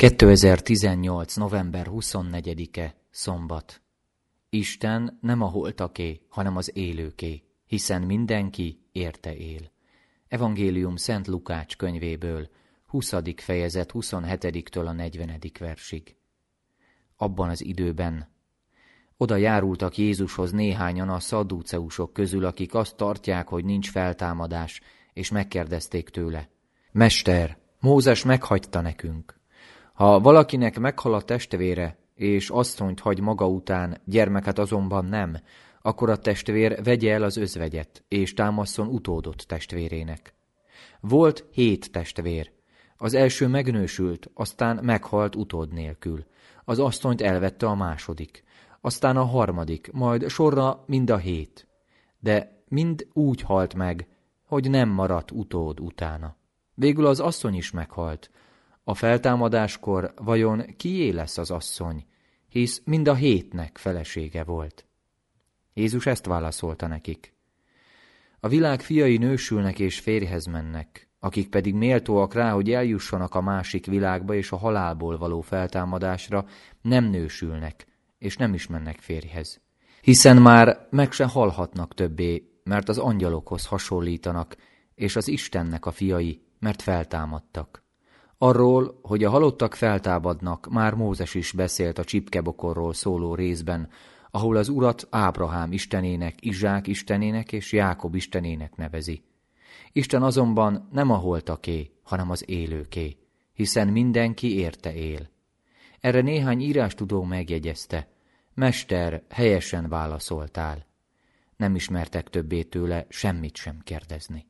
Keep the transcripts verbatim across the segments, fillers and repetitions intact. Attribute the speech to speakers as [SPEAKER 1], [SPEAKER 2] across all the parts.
[SPEAKER 1] kétezer-tizennyolc. november huszonnegyedike. Szombat. Isten nem a holtaké, hanem az élőké, hiszen mindenki érte él. Evangélium Szent Lukács könyvéből, huszadik fejezet huszonhetediktől a negyvenedik versig. Abban az időben oda járultak Jézushoz néhányan a szadduceusok közül, akik azt tartják, hogy nincs feltámadás, és megkérdezték tőle: Mester, Mózes meghagyta nekünk. Ha valakinek meghal a testvére, és asszonyt hagy maga után, gyermeket azonban nem, akkor a testvér vegye el az özvegyet, és támasszon utódot testvérének. Volt hét testvér. Az első megnősült, aztán meghalt utód nélkül. Az asszonyt elvette a második, aztán a harmadik, majd sorra mind a hét. De mind úgy halt meg, hogy nem maradt utód utána. Végül az asszony is meghalt. A feltámadáskor vajon kié lesz az asszony, hisz mind a hétnek felesége volt? Jézus ezt válaszolta nekik: A világ fiai nősülnek és férjhez mennek, akik pedig méltóak rá, hogy eljussanak a másik világba és a halálból való feltámadásra, nem nősülnek, és nem is mennek férjhez. Hiszen már meg se halhatnak többé, mert az angyalokhoz hasonlítanak, és az Istennek a fiai, mert feltámadtak. Arról, hogy a halottak feltámadnak, már Mózes is beszélt a csipkebokorról szóló részben, ahol az Urat Ábrahám istenének, Izsák istenének és Jákob istenének nevezi. Isten azonban nem a holtaké, hanem az élőké, hiszen mindenki érte él. Erre néhány írástudó megjegyezte: Mester, helyesen válaszoltál. Nem ismertek többé tőle semmit sem kérdezni.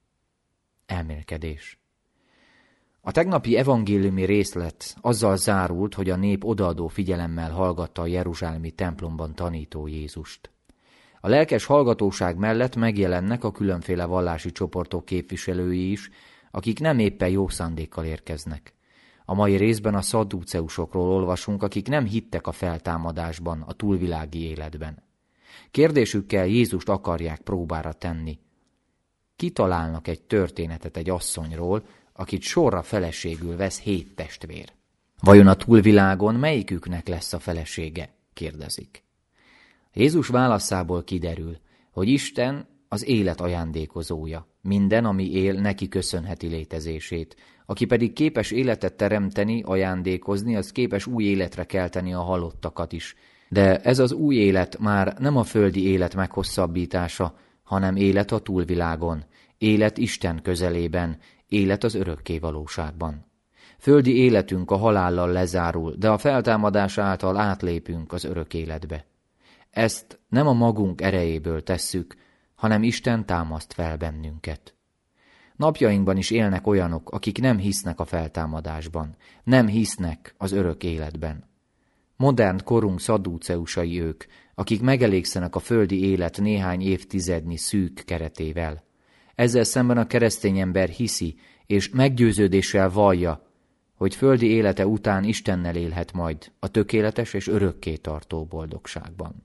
[SPEAKER 1] Elmélkedés. A tegnapi evangéliumi részlet azzal zárult, hogy a nép odaadó figyelemmel hallgatta a jeruzsálemi templomban tanító Jézust. A lelkes hallgatóság mellett megjelennek a különféle vallási csoportok képviselői is, akik nem éppen jó szándékkal érkeznek. A mai részben a szadduceusokról olvasunk, akik nem hittek a feltámadásban, a túlvilági életben. Kérdésükkel Jézust akarják próbára tenni. Kitalálnak egy történetet egy asszonyról, akit sorra feleségül vesz hét testvér. Vajon a túlvilágon melyiküknek lesz a felesége? Kérdezik. Jézus válaszából kiderül, hogy Isten az élet ajándékozója. Minden, ami él, neki köszönheti létezését. Aki pedig képes életet teremteni, ajándékozni, az képes új életre kelteni a halottakat is. De ez az új élet már nem a földi élet meghosszabbítása, hanem élet a túlvilágon, élet Isten közelében, élet az örökké valóságban. Földi életünk a halállal lezárul, de a feltámadás által átlépünk az örök életbe. Ezt nem a magunk erejéből tesszük, hanem Isten támaszt fel bennünket. Napjainkban is élnek olyanok, akik nem hisznek a feltámadásban, nem hisznek az örök életben. Modern korunk szadduceusai ők, akik megelégszenek a földi élet néhány évtizednyi szűk keretével. Ezzel szemben a keresztény ember hiszi, és meggyőződéssel vallja, hogy földi élete után Istennel élhet majd a tökéletes és örökké tartó boldogságban.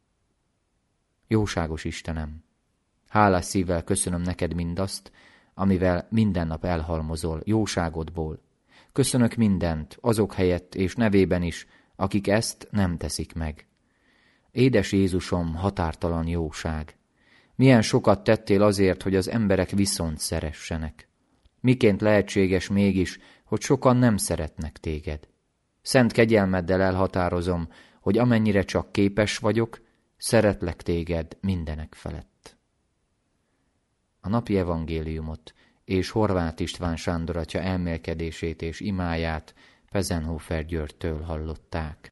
[SPEAKER 1] Jóságos Istenem, hálás szívvel köszönöm neked mindazt, amivel minden nap elhalmozol jóságodból. Köszönök mindent, azok helyett és nevében is, akik ezt nem teszik meg. Édes Jézusom, határtalan jóság! Milyen sokat tettél azért, hogy az emberek viszont szeressenek. Miként lehetséges mégis, hogy sokan nem szeretnek téged? Szent kegyelmeddel elhatározom, hogy amennyire csak képes vagyok, szeretlek téged mindenek felett. A napi evangéliumot és Horváth István Sándor atya elmélkedését és imáját Pezenhofer Györgytől hallották.